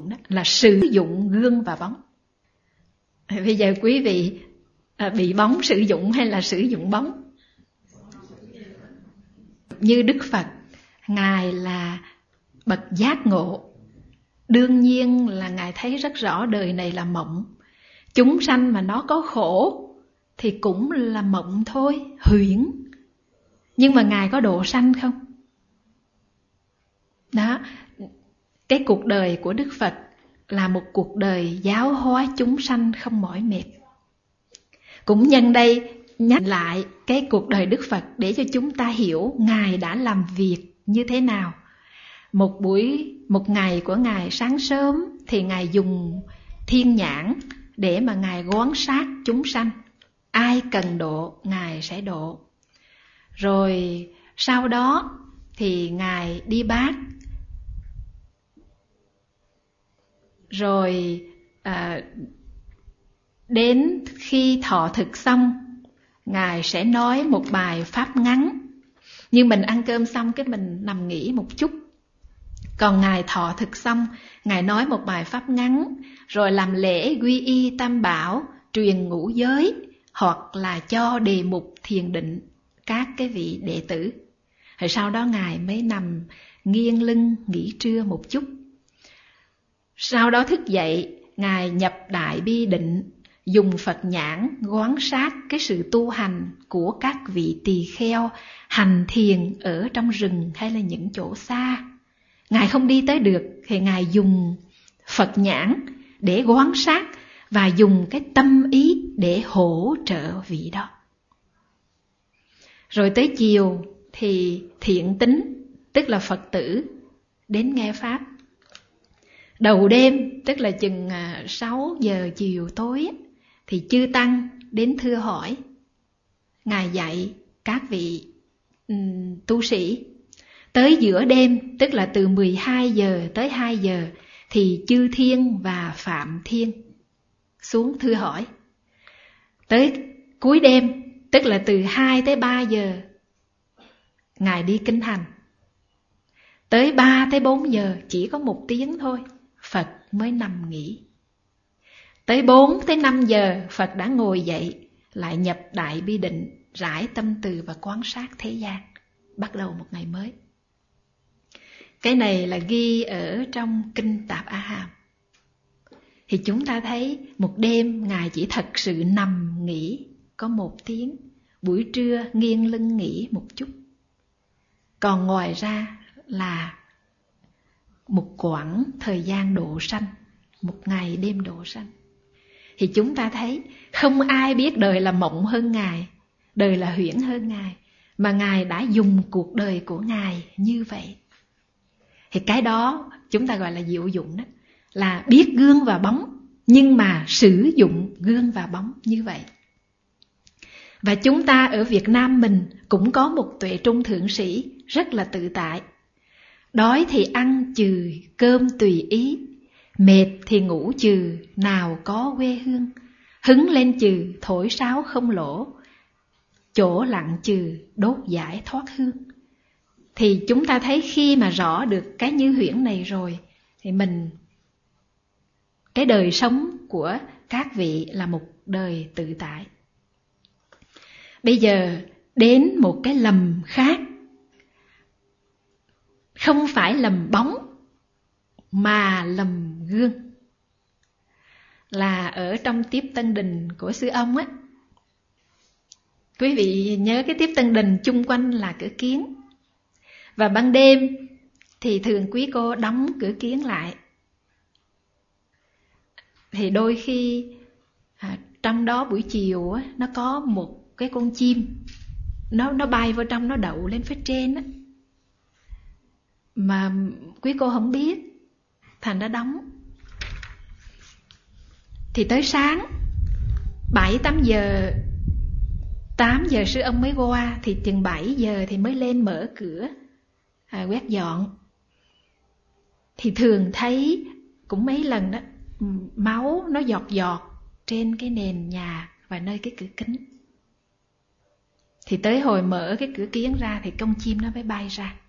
dụng đó, là sử dụng gương và bóng. Bây giờ quý vị bị bóng sử dụng hay là sử dụng bóng? Như Đức Phật, Ngài là bậc giác ngộ, đương nhiên là Ngài thấy rất rõ đời này là mộng. Chúng sanh mà nó có khổ thì cũng là mộng thôi, huyễn. Nhưng mà Ngài có độ sanh không? Đó, cái cuộc đời của Đức Phật là một cuộc đời giáo hóa chúng sanh không mỏi mệt. Cũng nhân đây nhắc lại cái cuộc đời Đức Phật để cho chúng ta hiểu Ngài đã làm việc như thế nào. Một ngày của Ngài sáng sớm thì Ngài dùng thiên nhãn để mà Ngài quan sát chúng sanh. Ai cần độ, Ngài sẽ độ. Rồi sau đó thì Ngài đi bát. Rồi đến khi thọ thực xong, Ngài sẽ nói một bài pháp ngắn. Như mình ăn cơm xong cái mình nằm nghỉ một chút. Còn Ngài thọ thực xong, Ngài nói một bài pháp ngắn, rồi làm lễ quy y tam bảo, truyền ngũ giới, hoặc là cho đề mục thiền định các cái vị đệ tử. Rồi sau đó Ngài mới nằm nghiêng lưng nghỉ trưa một chút. Sau đó thức dậy, Ngài nhập đại bi định, dùng Phật nhãn quan sát cái sự tu hành của các vị tỳ kheo hành thiền ở trong rừng hay là những chỗ xa. Ngài không đi tới được thì Ngài dùng Phật nhãn để quan sát và dùng cái tâm ý để hỗ trợ vị đó. Rồi tới chiều thì thiện tín, tức là Phật tử, đến nghe Pháp. Đầu đêm, tức là chừng 6 giờ chiều tối, thì chư Tăng đến thưa hỏi. Ngài dạy các vị tu sĩ. Tới giữa đêm, tức là từ 12 giờ tới 2 giờ, thì chư Thiên và Phạm Thiên xuống thưa hỏi. Tới cuối đêm, tức là từ 2 tới 3 giờ, Ngài đi kinh hành. Tới 3 tới 4 giờ, chỉ có 1 tiếng thôi, Phật mới nằm nghỉ. Tới 4 tới 5 giờ, Phật đã ngồi dậy, lại nhập đại bi định, rải tâm từ và quan sát thế gian, bắt đầu một ngày mới. Cái này là ghi ở trong Kinh Tạp A Hàm. Thì chúng ta thấy một đêm Ngài chỉ thật sự nằm nghỉ có 1 tiếng, buổi trưa nghiêng lưng nghỉ một chút. Còn ngoài ra là một quãng thời gian độ sanh, một ngày đêm độ sanh. Thì chúng ta thấy không ai biết đời là mộng hơn Ngài, đời là huyễn hơn Ngài, mà Ngài đã dùng cuộc đời của Ngài như vậy. Thì cái đó chúng ta gọi là diệu dụng đó, là biết gương và bóng, nhưng mà sử dụng gương và bóng như vậy. Và chúng ta ở Việt Nam mình cũng có một tuệ trung thượng sĩ rất là tự tại. Đói thì ăn chừ cơm tùy ý, mệt thì ngủ chừ nào có quê hương, hứng lên chừ thổi sáo không lỗ, chỗ lặng chừ đốt giải thoát hương. Thì chúng ta thấy khi mà rõ được cái như huyễn này rồi, thì cái đời sống của các vị là một đời tự tại. Bây giờ đến một cái lầm khác, không phải lầm bóng mà lầm gương. Là ở trong Tiếp Tân Đình của Sư Ông á. Quý vị nhớ cái Tiếp Tân Đình chung quanh là cửa kiến. Và ban đêm thì thường quý cô đóng cửa kiến lại. Thì đôi khi trong đó buổi chiều á, nó có một cái con chim, nó bay vào trong, nó đậu lên phía trên á, mà quý cô không biết, thành đã đóng. Thì tới sáng 7-8 giờ, 8 giờ Sư Ông mới qua, thì chừng 7 giờ thì mới lên mở cửa quét dọn. Thì thường thấy cũng mấy lần đó, máu nó giọt giọt trên cái nền nhà và nơi cái cửa kính. Thì tới hồi mở cái cửa kiến ra thì con chim nó mới bay ra.